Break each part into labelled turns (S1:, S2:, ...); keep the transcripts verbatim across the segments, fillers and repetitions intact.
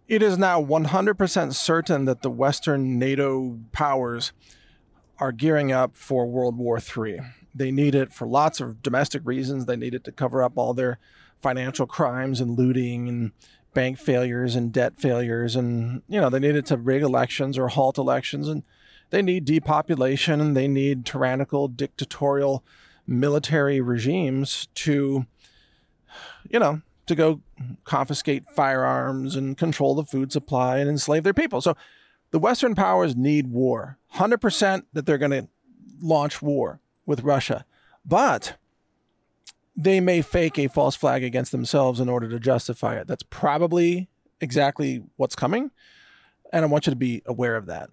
S1: It is now one hundred percent certain that the Western NATO powers are gearing up for World War Three. They need it for lots of domestic reasons. They need it to cover up all their financial crimes and looting and bank failures and debt failures. And, you know, they need it to rig elections or halt elections. And they need depopulation, and they need tyrannical, dictatorial military regimes to, you know, to go confiscate firearms and control the food supply and enslave their people. So the Western powers need war. one hundred percent that they're going to launch war with Russia. But they may fake a false flag against themselves in order to justify it. That's probably exactly what's coming. And I want you to be aware of that.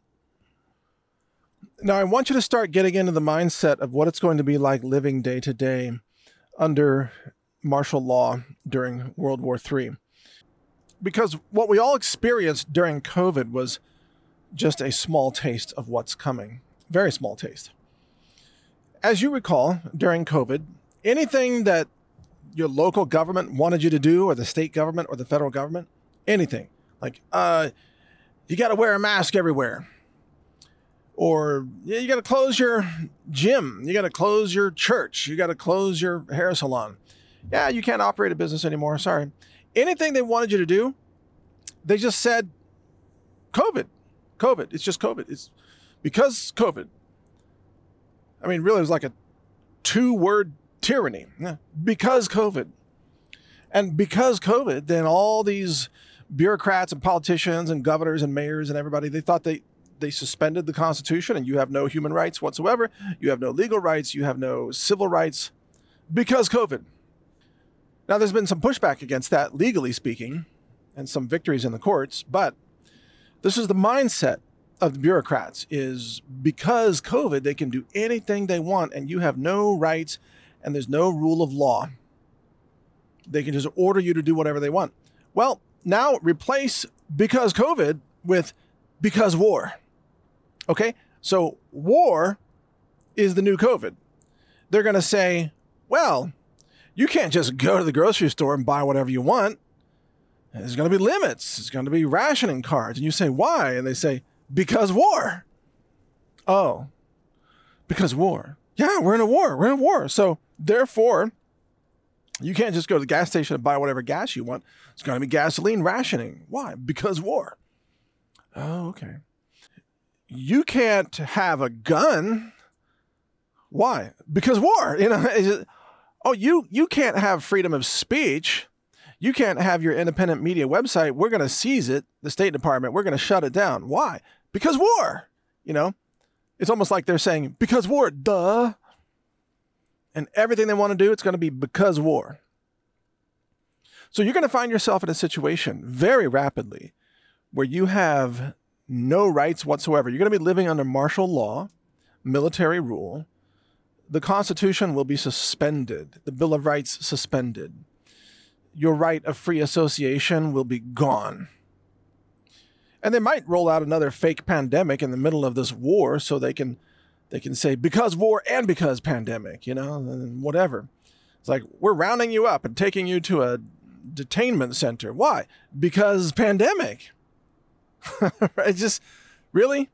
S1: Now, I want you to start getting into the mindset of what it's going to be like living day to day under martial law during World War Three. Because what we all experienced during COVID was just a small taste of what's coming. Very small taste. As you recall, during COVID, anything that your local government wanted you to do, or the state government or the federal government, anything, like, uh, you got to wear a mask everywhere. Or yeah, you got to close your gym. You got to close your church. You got to close your hair salon. Yeah, you can't operate a business anymore. Sorry. Anything they wanted you to do, they just said, COVID, COVID. It's just COVID. It's because COVID. I mean, really, it was like a two-word tyranny. Yeah, because COVID. And because COVID, then all these bureaucrats and politicians and governors and mayors and everybody, they thought they, they suspended the Constitution, and you have no human rights whatsoever. You have no legal rights. You have no civil rights because COVID. Now, there's been some pushback against that, legally speaking, and some victories in the courts, but this is the mindset of the bureaucrats, is because COVID, they can do anything they want, and you have no rights, and there's no rule of law. They can just order you to do whatever they want. Well, now replace because COVID with because war. Okay? So war is the new COVID. They're going to say, well, you can't just go to the grocery store and buy whatever you want. There's going to be limits. It's going to be rationing cards. And you say, why? And they say, because war. Oh, because war. Yeah, we're in a war. We're in a war. So therefore, you can't just go to the gas station and buy whatever gas you want. It's going to be gasoline rationing. Why? Because war. Oh, okay. You can't have a gun. Why? Because war. You know. Oh, you you can't have freedom of speech. You can't have your independent media website. We're going to seize it, the State Department. We're going to shut it down. Why? Because war. You know, it's almost like they're saying, because war, duh. And everything they want to do, it's going to be because war. So you're going to find yourself in a situation very rapidly where you have no rights whatsoever. You're going to be living under martial law, military rule. The Constitution will be suspended. The Bill of Rights suspended. Your right of free association will be gone. And they might roll out another fake pandemic in the middle of this war so they can they can say because war and because pandemic, you know, and whatever. It's like, we're rounding you up and taking you to a detainment center. Why? Because pandemic. It's just, really?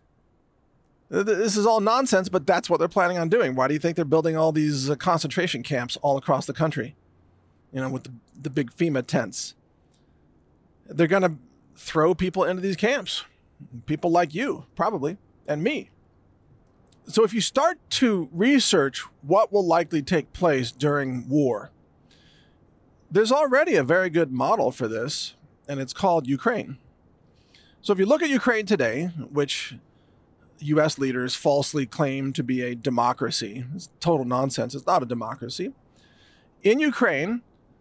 S1: This is all nonsense, but that's what they're planning on doing. Why do you think they're building all these uh, concentration camps all across the country? You know, with the, the big FEMA tents. They're going to throw people into these camps. People like you, probably, and me. So if you start to research what will likely take place during war, there's already a very good model for this, and it's called Ukraine. So if you look at Ukraine today, which U S leaders falsely claim to be a democracy. It's total nonsense. It's not a democracy. In Ukraine,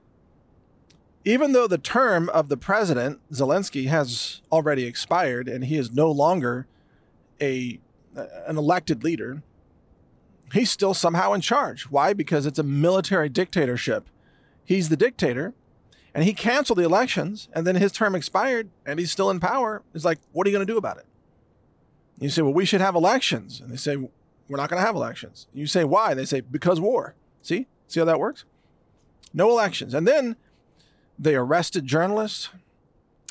S1: even though the term of the president, Zelensky, has already expired and he is no longer a an elected leader, he's still somehow in charge. Why? Because it's a military dictatorship. He's the dictator, and he canceled the elections, and then his term expired, and he's still in power. It's like, what are you going to do about it? You say, well, we should have elections. And they say, we're not going to have elections. You say, why? They say, because war. See? See how that works? No elections. And then they arrested journalists.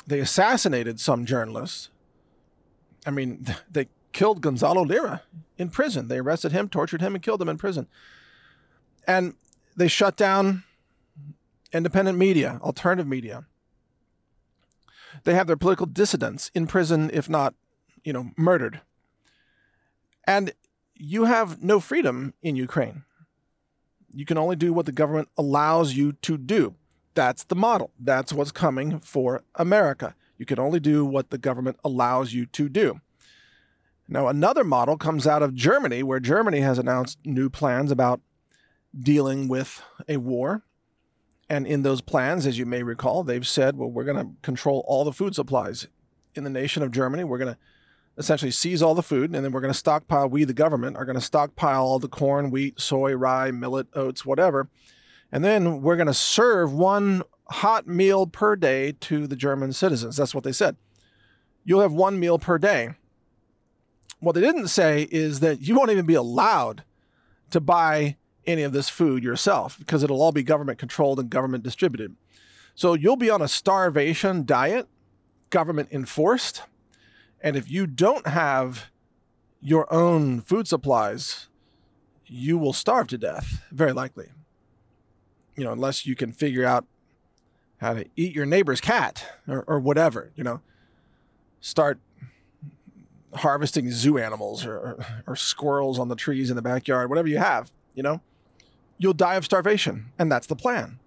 S1: They assassinated some journalists. I mean, they killed Gonzalo Lira in prison. They arrested him, tortured him, and killed him in prison. And they shut down independent media, alternative media. They have their political dissidents in prison, if not, you know, murdered. And you have no freedom in Ukraine. You can only do what the government allows you to do. That's the model. That's what's coming for America. You can only do what the government allows you to do. Now, another model comes out of Germany, where Germany has announced new plans about dealing with a war. And in those plans, as you may recall, they've said, well, we're going to control all the food supplies in the nation of Germany. We're going to essentially seize all the food, and then we're going to stockpile, we, the government, are going to stockpile all the corn, wheat, soy, rye, millet, oats, whatever. And then we're going to serve one hot meal per day to the German citizens. That's what they said. You'll have one meal per day. What they didn't say is that you won't even be allowed to buy any of this food yourself, because it'll all be government controlled and government distributed. So you'll be on a starvation diet, government enforced. And if you don't have your own food supplies, you will starve to death, very likely. You know, unless you can figure out how to eat your neighbor's cat or, or whatever, you know, start harvesting zoo animals or, or, or squirrels on the trees in the backyard, whatever you have, you know, you'll die of starvation. And that's the plan.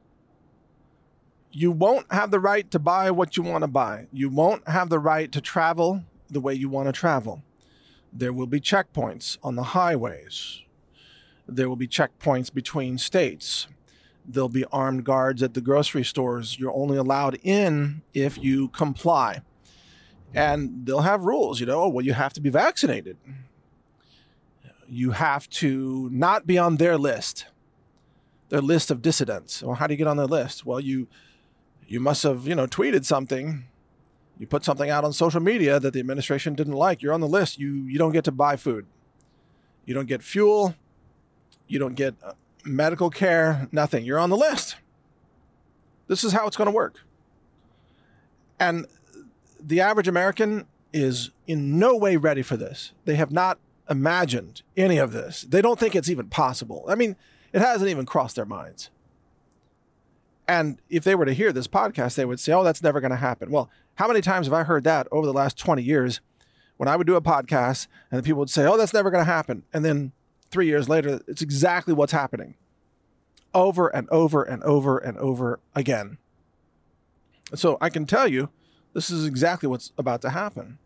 S1: You won't have the right to buy what you want to buy. You won't have the right to travel the way you want to travel. There will be checkpoints on the highways. There will be checkpoints between states. There'll be armed guards at the grocery stores. You're only allowed in if you comply. And they'll have rules, you know, oh, well, you have to be vaccinated. You have to not be on their list, their list of dissidents. Well, how do you get on their list? Well, you you must have, you know, tweeted something. You put something out on social media that the administration didn't like. You're on the list. You you don't get to buy food. You don't get fuel. You don't get uh, medical care, nothing. You're on the list. This is how it's going to work. And the average American is in no way ready for this. They have not imagined any of this. They don't think it's even possible. I mean, it hasn't even crossed their minds. And if they were to hear this podcast, they would say, oh, that's never going to happen. Well, how many times have I heard that over the last twenty years when I would do a podcast and the people would say, oh, that's never going to happen. And then three years later, it's exactly what's happening over and over and over and over again. So I can tell you, this is exactly what's about to happen.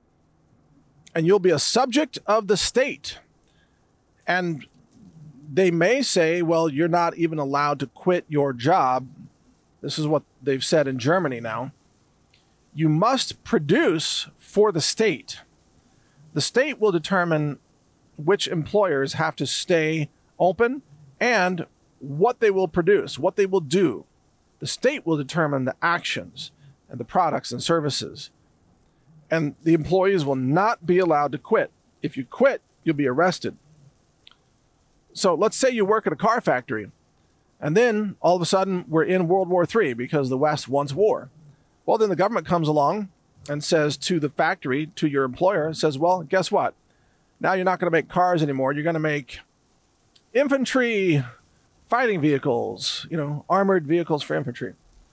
S1: And you'll be a subject of the state. And they may say, well, you're not even allowed to quit your job. This is what they've said in Germany now. You must produce for the state. The state will determine which employers have to stay open and what they will produce, what they will do. The state will determine the actions and the products and services. And the employees will not be allowed to quit. If you quit, you'll be arrested. So let's say you work at a car factory, and then all of a sudden we're in World War Three because the West wants war. Well, then the government comes along and says to the factory, to your employer, says, well, guess what? Now you're not going to make cars anymore. You're going to make infantry fighting vehicles, you know, armored vehicles for infantry.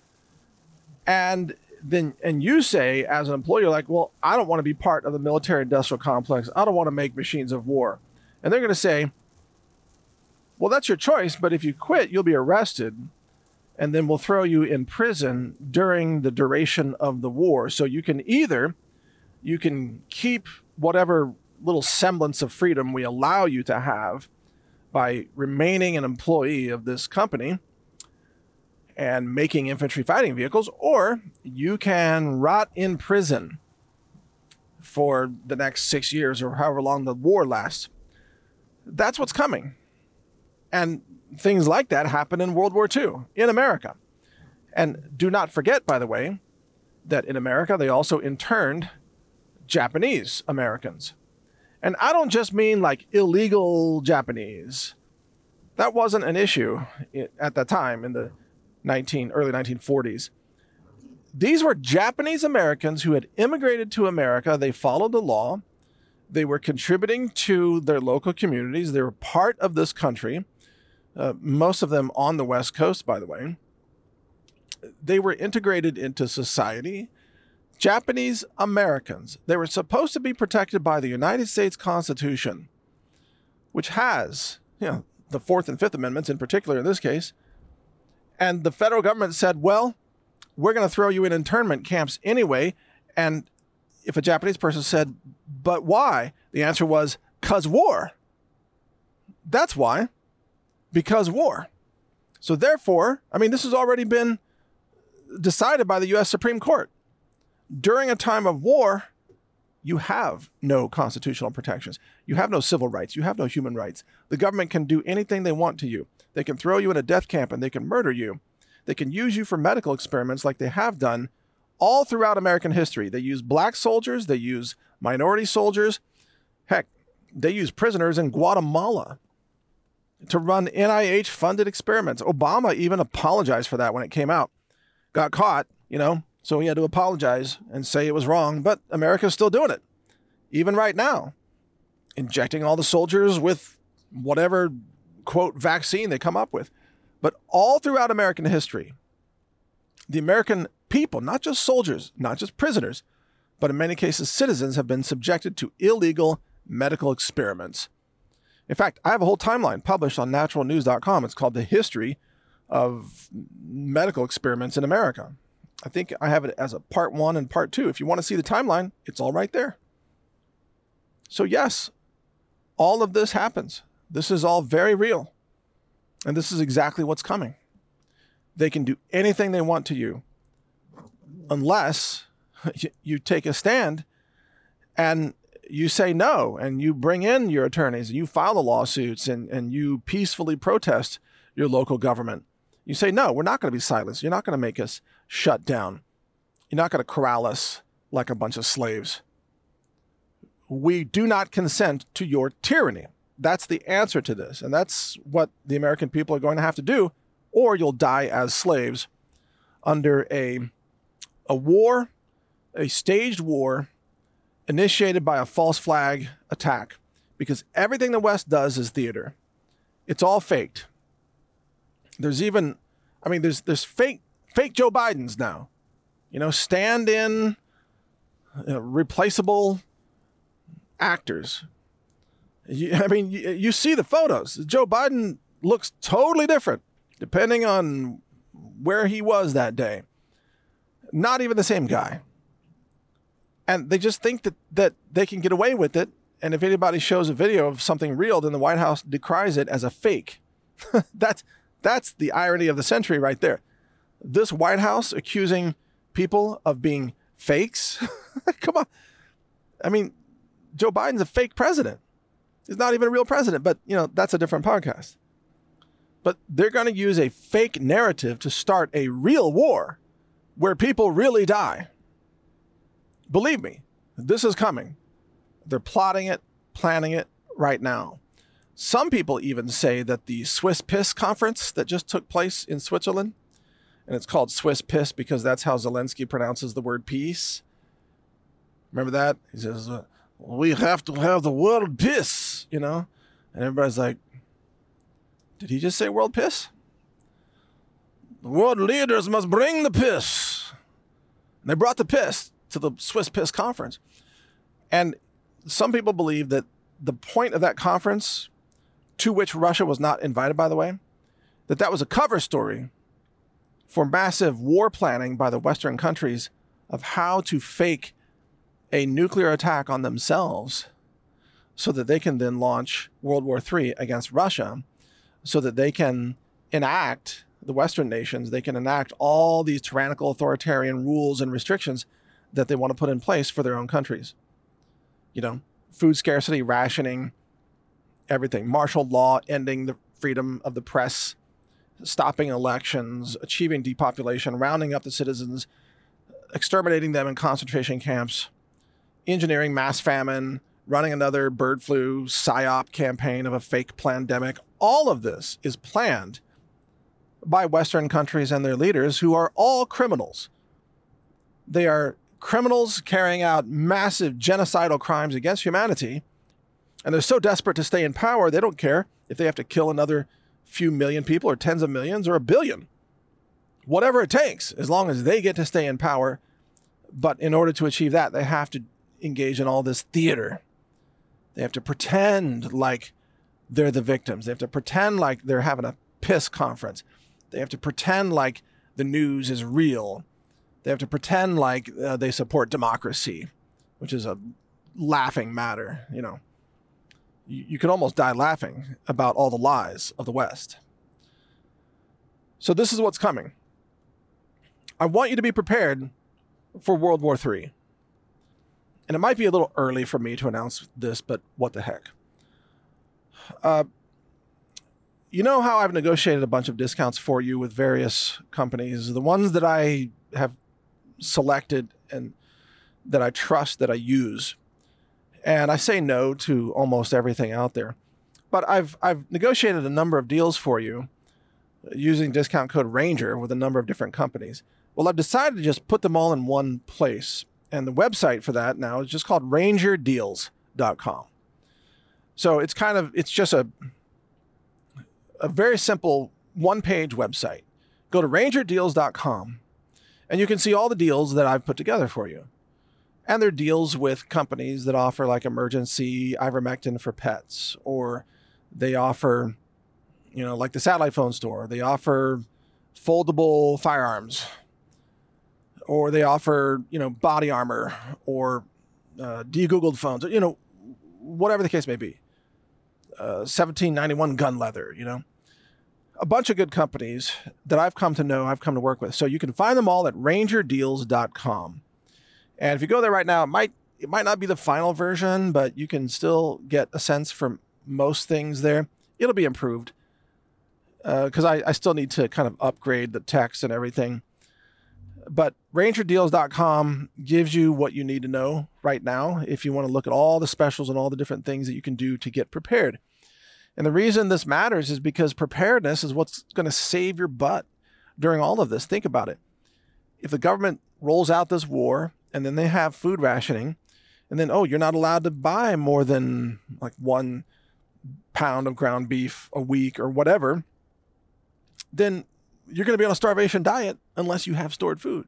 S1: And then, and you say as an employer, like, well, I don't want to be part of the military industrial complex. I don't want to make machines of war. And they're going to say, well, that's your choice, but if you quit, you'll be arrested, and then we'll throw you in prison during the duration of the war. So you can either, you can keep whatever little semblance of freedom we allow you to have by remaining an employee of this company and making infantry fighting vehicles, or you can rot in prison for the next six years or however long the war lasts. That's what's coming. And things like that happened in World War Two in America. And do not forget, by the way, that in America, they also interned Japanese Americans. And I don't just mean like illegal Japanese. That wasn't an issue at that time in the nineteen, early nineteen forties. These were Japanese Americans who had immigrated to America. They followed the law. They were contributing to their local communities. They were part of this country, uh, most of them on the West Coast, by the way. They were integrated into society. Japanese Americans. They were supposed to be protected by the United States Constitution, which has, you know, the Fourth and Fifth Amendments in particular in this case. And the federal government said, well, we're going to throw you in internment camps anyway. And if a Japanese person said, but why? The answer was, 'cause war. That's why. Because war. So therefore, I mean, this has already been decided by the U S Supreme Court. During a time of war, you have no constitutional protections. You have no civil rights. You have no human rights. The government can do anything they want to you. They can throw you in a death camp and they can murder you. They can use you for medical experiments like they have done all throughout American history. They use black soldiers. They use minority soldiers. Heck, they use prisoners in Guatemala to run N I H-funded experiments. Obama even apologized for that when it came out. Got caught, you know, so he had to apologize and say it was wrong, but America's still doing it. Even right now, injecting all the soldiers with whatever, quote, vaccine they come up with. But all throughout American history, the American people, not just soldiers, not just prisoners, but in many cases citizens, have been subjected to illegal medical experiments. In fact, I have a whole timeline published on natural news dot com. It's called The History of Medical Experiments in America. I think I have it as a part one and part two. If you want to see the timeline, it's all right there. So yes, all of this happens. This is all very real. And this is exactly what's coming. They can do anything they want to you unless you take a stand and you say no, and you bring in your attorneys, and you file the lawsuits, and, and you peacefully protest your local government. You say, no, we're not going to be silenced. You're not going to make us shut down. You're not going to corral us like a bunch of slaves. We do not consent to your tyranny. That's the answer to this. And that's what the American people are going to have to do, or you'll die as slaves under a, a war, a staged war initiated by a false flag attack. Because everything the West does is theater. It's all faked. There's even, I mean, there's there's fake fake Joe Bidens now. You know, stand-in, you know, replaceable actors. You, I mean, you, you see the photos. Joe Biden looks totally different depending on where he was that day. Not even the same guy. And they just think that, that they can get away with it. And if anybody shows a video of something real, then the White House decries it as a fake. that's, that's the irony of the century right there. This White House accusing people of being fakes. Come on. I mean, Joe Biden's a fake president. He's not even a real president, but, you know, that's a different podcast. But they're going to use a fake narrative to start a real war where people really die. Believe me, this is coming. They're plotting it, planning it right now. Some people even say that the Swiss Piss conference that just took place in Switzerland, and it's called Swiss Piss because that's how Zelensky pronounces the word peace. Remember that? He says, uh, we have to have the world piss, you know? And everybody's like, did he just say world piss? The world leaders must bring the piss. And they brought the piss to the Swiss Piss conference. And some people believe that the point of that conference, to which Russia was not invited, by the way, that that was a cover story for massive war planning by the Western countries of how to fake a nuclear attack on themselves so that they can then launch World War Three against Russia, so that they can enact, the Western nations, they can enact all these tyrannical authoritarian rules and restrictions that they want to put in place for their own countries. You know, food scarcity, rationing, everything. Martial law, ending the freedom of the press, stopping elections, achieving depopulation, rounding up the citizens, exterminating them in concentration camps, engineering mass famine, running another bird flu psyop campaign of a fake pandemic. All of this is planned by Western countries and their leaders who are all criminals. They are criminals carrying out massive genocidal crimes against humanity. And they're so desperate to stay in power, they don't care if they have to kill another few million people or tens of millions or a billion. Whatever it takes, as long as they get to stay in power. But in order to achieve that, they have to engage in all this theater. They have to pretend like they're the victims. They have to pretend like they're having a piss conference. They have to pretend like the news is real. They have to pretend like uh, they support democracy, which is a laughing matter. You know, you, you could almost die laughing about all the lies of the West. So this is what's coming. I want you to be prepared for World War Three. And it might be a little early for me to announce this, but what the heck. Uh, you know how I've negotiated a bunch of discounts for you with various companies, the ones that I have selected and that I trust, that I use. And I say no to almost everything out there. But I've I've negotiated a number of deals for you using discount code Ranger with a number of different companies. Well, I've decided to just put them all in one place. And the website for that now is just called ranger deals dot com. So it's kind of, it's just a, a very simple one-page website. Go to ranger deals dot com and you can see all the deals that I've put together for you. And they're deals with companies that offer like emergency ivermectin for pets, or they offer, you know, like the satellite phone store, they offer foldable firearms, or they offer, you know, body armor, or uh, de-Googled phones, you know, whatever the case may be. Uh, seventeen ninety-one gun leather, you know. A bunch of good companies that I've come to know, I've come to work with. So you can find them all at ranger deals dot com. And if you go there right now, it might it might not be the final version, but you can still get a sense from most things there. It'll be improved because uh, I, I still need to kind of upgrade the text and everything. But ranger deals dot com gives you what you need to know right now if you want to look at all the specials and all the different things that you can do to get prepared. And the reason this matters is because preparedness is what's going to save your butt during all of this. Think about it. If the government rolls out this war and then they have food rationing, and then, oh, you're not allowed to buy more than like one pound of ground beef a week or whatever, then you're going to be on a starvation diet unless you have stored food.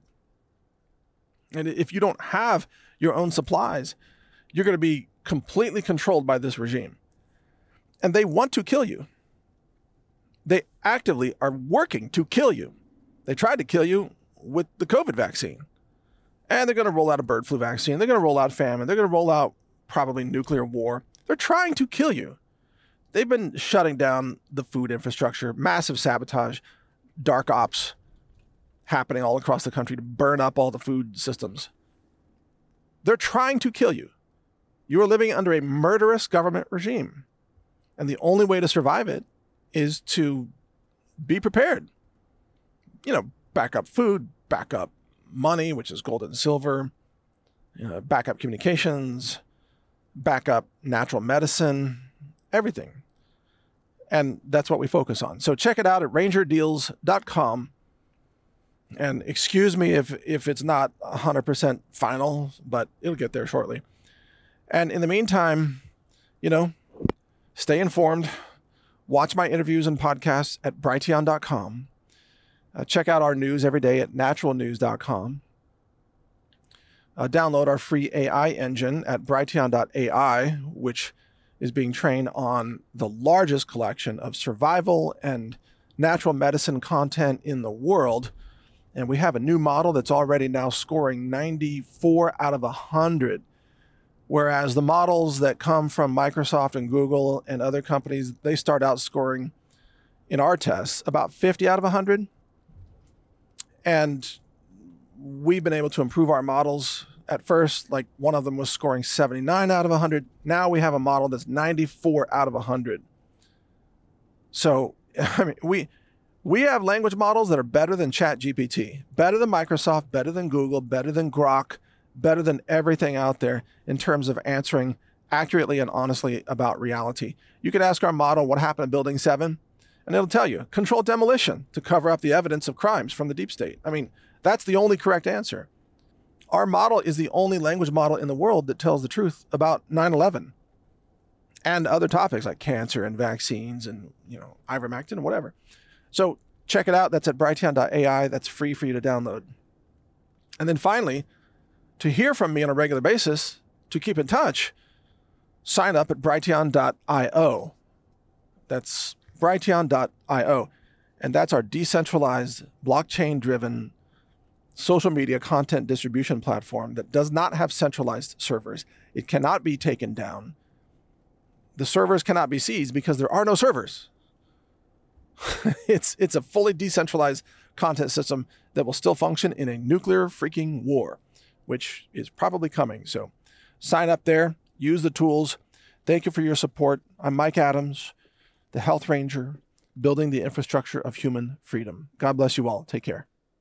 S1: And if you don't have your own supplies, you're going to be completely controlled by this regime. And they want to kill you. They actively are working to kill you. They tried to kill you with the COVID vaccine. And they're going to roll out a bird flu vaccine. They're going to roll out famine. They're going to roll out probably nuclear war. They're trying to kill you. They've been shutting down the food infrastructure, massive sabotage, dark ops happening all across the country to burn up all the food systems. They're trying to kill you. You are living under a murderous government regime. And the only way to survive it is to be prepared. You know, back up food, back up money, which is gold and silver, you know, back up communications, back up natural medicine, everything. And that's what we focus on. So check it out at ranger deals dot com. And excuse me if, if it's not one hundred percent final, but it'll get there shortly. And in the meantime, you know, stay informed. Watch my interviews and podcasts at brighteon dot com. Uh, check out our news every day at natural news dot com. Uh, download our free A I engine at brighteon dot A I, which is being trained on the largest collection of survival and natural medicine content in the world. And we have a new model that's already now scoring ninety-four out of one hundred. Whereas the models that come from Microsoft and Google and other companies, they start out scoring in our tests about fifty out of one hundred. And we've been able to improve our models. At first, like one of them was scoring seventy-nine out of one hundred. Now we have a model that's ninety-four out of one hundred. So, I mean, we we have language models that are better than ChatGPT, better than Microsoft, better than Google, better than Grok, better than everything out there in terms of answering accurately and honestly about reality. You could ask our model what happened in Building seven, and it'll tell you, controlled demolition to cover up the evidence of crimes from the deep state. I mean, that's the only correct answer. our model is the only language model in the world that tells the truth about nine eleven and other topics like cancer and vaccines and, you know, ivermectin and whatever. So check it out. That's at brighteon dot A I. That's free for you to download. And then finally, to hear from me on a regular basis, to keep in touch, sign up at brighteon dot io. That's brighteon dot io. And that's our decentralized, blockchain-driven social media content distribution platform that does not have centralized servers. It cannot be taken down. The servers cannot be seized because there are no servers. it's it's a fully decentralized content system that will still function in a nuclear freaking war, which is probably coming. So sign up there, use the tools. Thank you for your support. I'm Mike Adams, the Health Ranger, building the infrastructure of human freedom. God bless you all. Take care.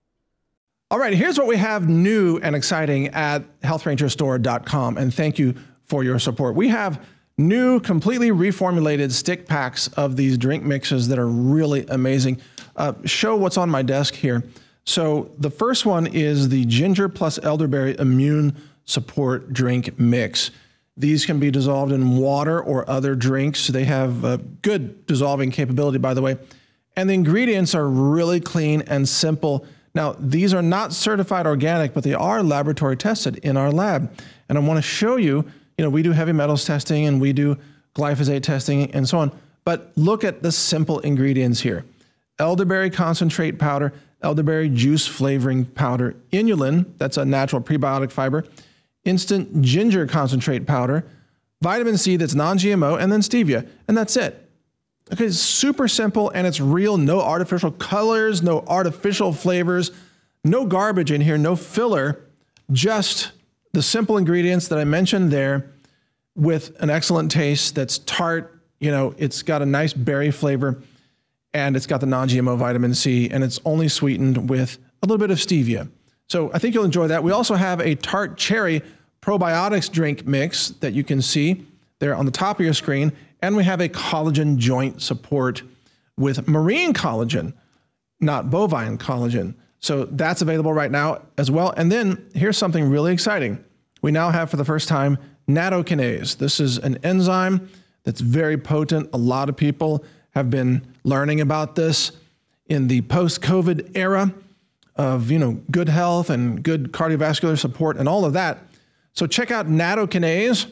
S1: All right, here's what we have new and exciting at health ranger store dot com, and thank you for your support. We have new, completely reformulated stick packs of these drink mixes that are really amazing. Uh, show what's on my desk here. So the first one is the Ginger plus Elderberry Immune Support Drink Mix. These can be dissolved in water or other drinks. They have a good dissolving capability, by the way. And the ingredients are really clean and simple. Now, these are not certified organic, but they are laboratory tested in our lab. And I want to show you, you know, we do heavy metals testing and we do glyphosate testing and so on. But look at the simple ingredients here. Elderberry concentrate powder, elderberry juice flavoring powder, inulin, that's a natural prebiotic fiber, instant ginger concentrate powder, vitamin C that's non-G M O, and then stevia. And that's it. Okay, it's super simple and it's real, no artificial colors, no artificial flavors, no garbage in here, no filler, just the simple ingredients that I mentioned there with an excellent taste that's tart, you know, it's got a nice berry flavor and it's got the non-G M O vitamin C and it's only sweetened with a little bit of stevia. So I think you'll enjoy that. We also have a tart cherry probiotics drink mix that you can see there on the top of your screen. And we have a collagen joint support with marine collagen, not bovine collagen. So that's available right now as well. And then here's something really exciting. We now have for the first time nattokinase. This is an enzyme that's very potent. A lot of people have been learning about this in the post-COVID era of, you know, good health and good cardiovascular support and all of that. So check out nattokinase,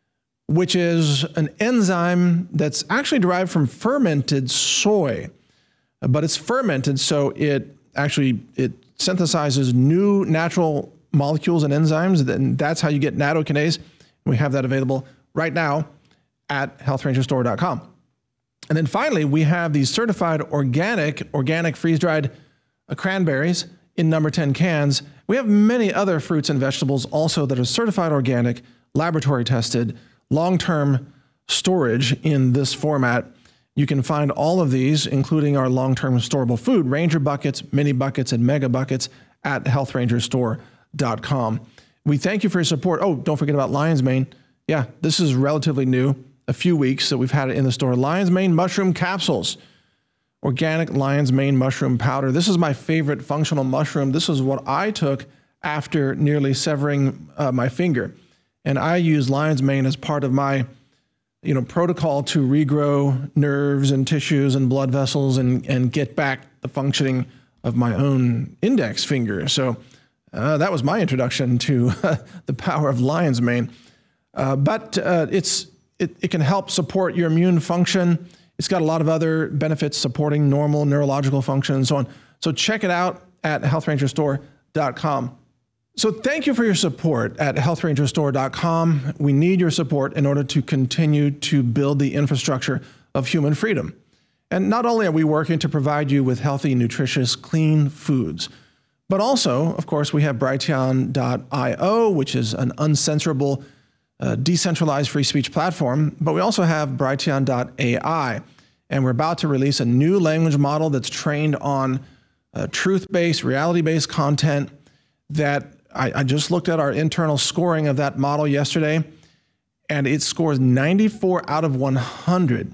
S1: which is an enzyme that's actually derived from fermented soy, but it's fermented, so it actually, it synthesizes new natural molecules and enzymes, and that's how you get nattokinase. We have that available right now at health ranger store dot com. And then finally, we have these certified organic, organic freeze-dried uh, cranberries in number ten cans. We have many other fruits and vegetables also that are certified organic, laboratory tested, long-term storage in this format. You can find all of these, including our long-term storable food, Ranger buckets, mini buckets, and mega buckets at health ranger store dot com. We thank you for your support. Oh, don't forget about Lion's Mane. Yeah, this is relatively new, a few weeks that we've had it in the store. Lion's Mane mushroom capsules, organic Lion's Mane mushroom powder. This is my favorite functional mushroom. This is what I took after nearly severing uh, my finger. And I use Lion's Mane as part of my, you know, protocol to regrow nerves and tissues and blood vessels and, and get back the functioning of my own index finger. So uh, that was my introduction to uh, the power of Lion's Mane. Uh, but uh, it's it, it can help support your immune function. It's got a lot of other benefits supporting normal neurological function and so on. So check it out at health ranger store dot com. So thank you for your support at health ranger store dot com. We need your support in order to continue to build the infrastructure of human freedom. And not only are we working to provide you with healthy, nutritious, clean foods, but also, of course, we have brighteon dot io, which is an uncensorable, uh, decentralized free speech platform. But we also have brighteon dot A I. And we're about to release a new language model that's trained on uh, truth-based, reality-based content that I, I just looked at our internal scoring of that model yesterday, and it scores ninety-four out of one hundred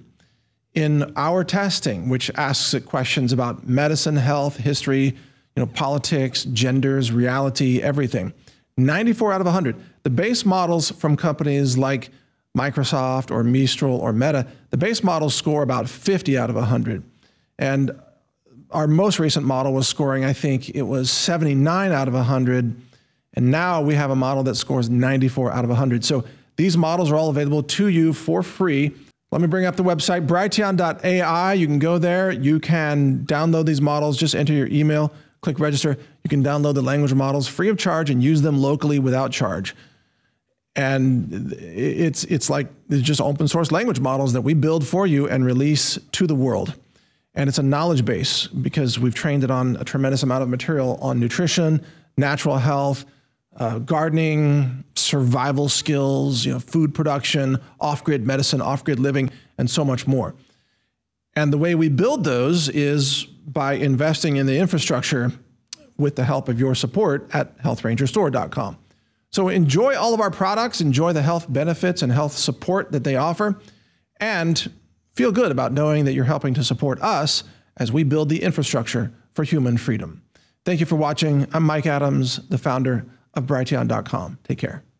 S1: in our testing, which asks it questions about medicine, health, history, you know, politics, genders, reality, everything. ninety-four out of one hundred. The base models from companies like Microsoft or Mistral or Meta, the base models score about fifty out of one hundred. And our most recent model was scoring, I think it was seventy-nine out of one hundred. And now we have a model that scores ninety-four out of one hundred. So these models are all available to you for free. Let me bring up the website, Brighteon dot A I. You can go there. You can download these models. Just enter your email, click register. You can download the language models free of charge and use them locally without charge. And it's it's like it's just open source language models that we build for you and release to the world. And it's a knowledge base because we've trained it on a tremendous amount of material on nutrition, natural health, uh, gardening, survival skills, you know, food production, off-grid medicine, off-grid living, and so much more. And the way we build those is by investing in the infrastructure with the help of your support at health ranger store dot com. So enjoy all of our products, enjoy the health benefits and health support that they offer, and feel good about knowing that you're helping to support us as we build the infrastructure for human freedom. Thank you for watching. I'm Mike Adams, the founder of Brighteon dot com. Take care.